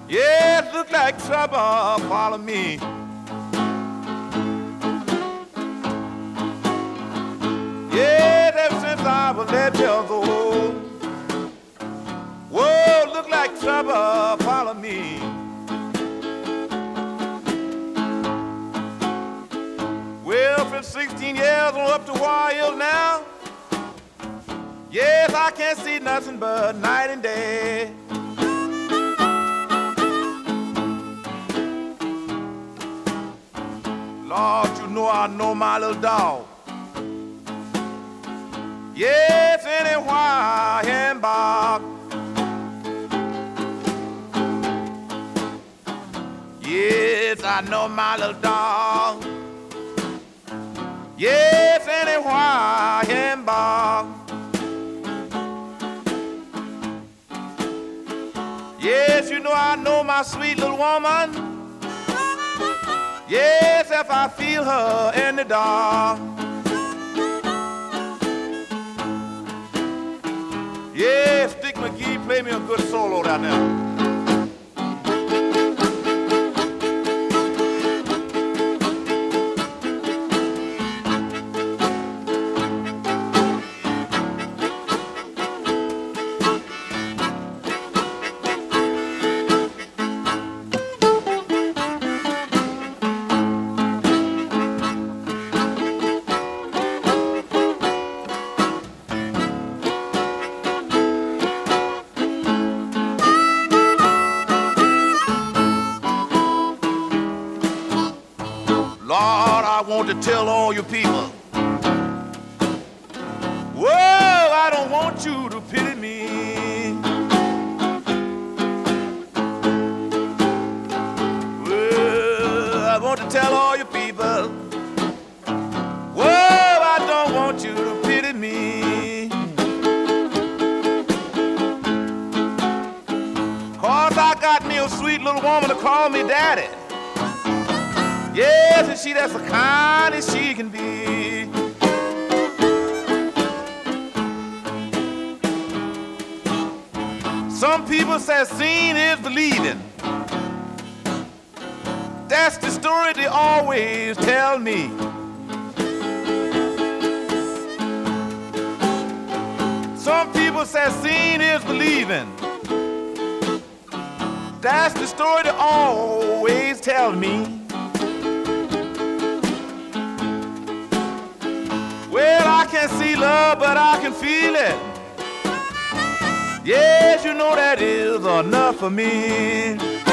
Yeah, it look like trouble follow me. Yeah, ever since I was 11 years old. Whoa, look like trouble follow me. Well, from 16 years on up to Wild now. Yes, I can't see nothing but night and day. Lord, you know my little dog. Yes, anywhere and Bob. Yes, I know my little dog. Yes, anywhere and Bob. Yes, you know I know my sweet little woman. Yes, if I feel her in the dark. Yes, Dick McGee, play me a good solo down there. I want to tell all you people, whoa, I don't want you to pity me. Well, I want to tell all you people, whoa, I don't want you to pity me. 'Cause I got me a sweet little woman to call me daddy. Yes, and she that's the kind as she can be. Some people say seeing is believing. That's the story they always tell me. Some people say seeing is believing. That's the story they always tell me. Well, I can't see love, but I can feel it. Yes, you know that is enough for me.